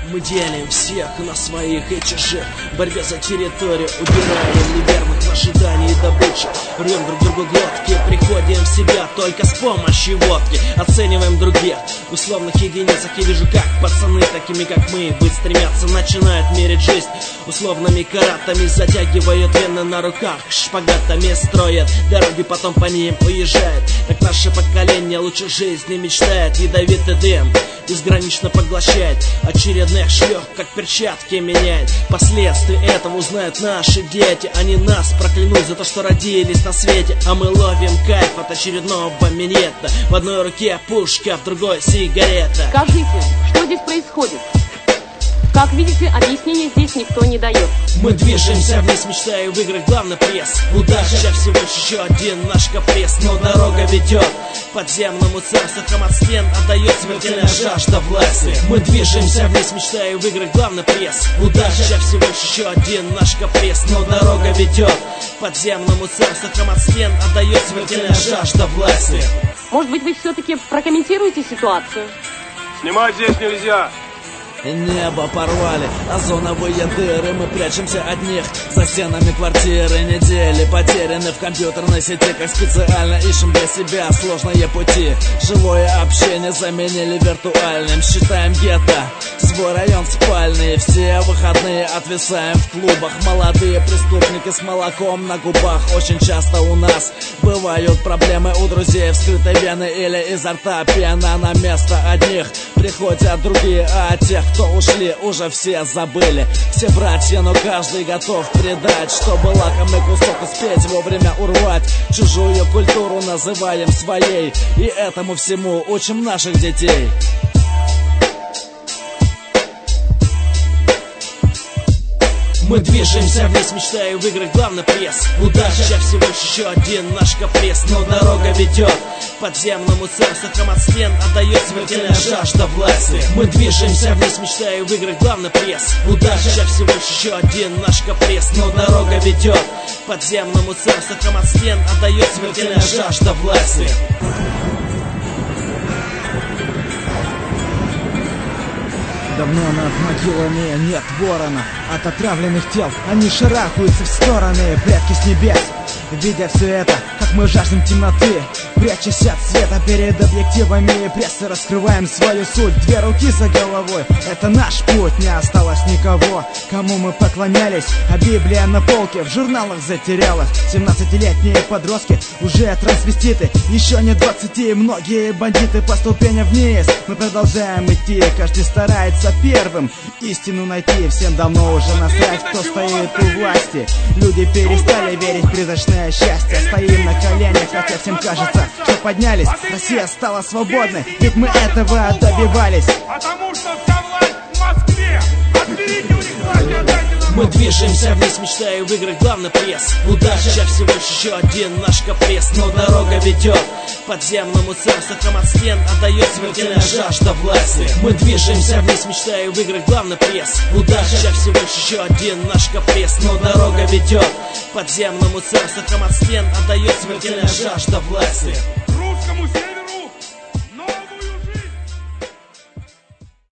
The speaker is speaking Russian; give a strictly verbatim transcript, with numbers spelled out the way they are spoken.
Мы делим всех на своих и чужих. В борьбе за территорию убираем неверных в ожидании добычи. Рвем друг другу глотки, приходим в себя только с помощью водки. Оцениваем других в условных единицах. Я вижу, как пацаны, такими как мы, быть стремятся, начинают мерить жизнь условными каратами. Затягивают вены на руках, шпагатами строят дороги, потом по ним уезжают. Так наше поколение лучше жизни мечтает. Ядовитый дым безгранично поглощает, очередных шлёх как перчатки меняет. Последствия этого узнают наши дети. Они нас проклянут за то, что родились на свете. А мы ловим кайф от очередного минета. В одной руке пушка, в другой сигарета. Скажите, что здесь происходит? Как видите, объяснений здесь никто не дает. Мы движемся вниз, мечтая выиграть главный приз. Удача всего лишь еще один наш каприз. Но дорога ведет к подземному царству. От стен отдает смертельная жажда власти. Мы движемся вниз, мечтая выиграть главный приз. Удача всего лишь еще один наш каприз. Но дорога ведет к подземному царству. От стен отдает смертельная жажда власти. Может быть, вы все-таки прокомментируете ситуацию? Снимать здесь нельзя. Небо порвали, озоновые дыры. Мы прячемся от них за стенами квартиры. Недели потеряны в компьютерной сети. Как специально ищем для себя сложные пути. Живое общение заменили виртуальным. Считаем гетто, свой район спальный. Все выходные отвисаем в клубах. Молодые преступники с молоком на губах. Очень часто у нас бывают проблемы. У друзей вскрытой вены или изо рта пена. На место одних приходят другие, а тех, кто ушли, уже все забыли. Все братья, но каждый готов предать, чтобы лакомый кусок успеть вовремя урвать. Чужую культуру называем своей, и этому всему учим наших детей. Мы движемся вниз, мечтая выиграть главный приз. Удача всего лишь еще один наш каприз. Но дорога ведет к подземному царству. От стен отдает смертельная жажда власти. Мы движемся вниз, мечтая выиграть главный приз. Удача всего лишь еще один наш каприз. Но дорога ведет к подземному царству. От стен отдает смертельная жажда власти. Давно над могилами нет ворона. От отравленных тел они шарахаются в стороны. Предки с небес, видя все это, как мы жаждем темноты, прячась от света перед объективами прессы, раскрываем свою суть. Две руки за головой, это наш путь. Не осталось никого, кому мы поклонялись, а Библия на полке в журналах затерялась. Семнадцатилетние подростки уже трансвеститы, еще не двадцати, многие бандиты по ступеням вниз. Мы продолжаем идти, каждый старается первым истину найти. Всем давно уже насрать, кто стоит у власти. Люди перестали верить в призрачное счастье. Стоим на коленях, хотя всем кажется, что поднялись. Россия стала свободной, ведь мы этого добивались. Потому что вся власть в Москве. Отберите у них власть и отдайте нам. Мы движемся вниз, мечтая выиграть главный приз. Удача всего лишь еще один наш каприз. Но дорога ведет к подземному царству. От стен отдает смертельная жажда власти. Мы движемся вниз, мечтая выиграть главный приз. Удача всего лишь еще один наш каприз. Но дорога ведет к подземному царству. От стен отдает смертельная жажда власти.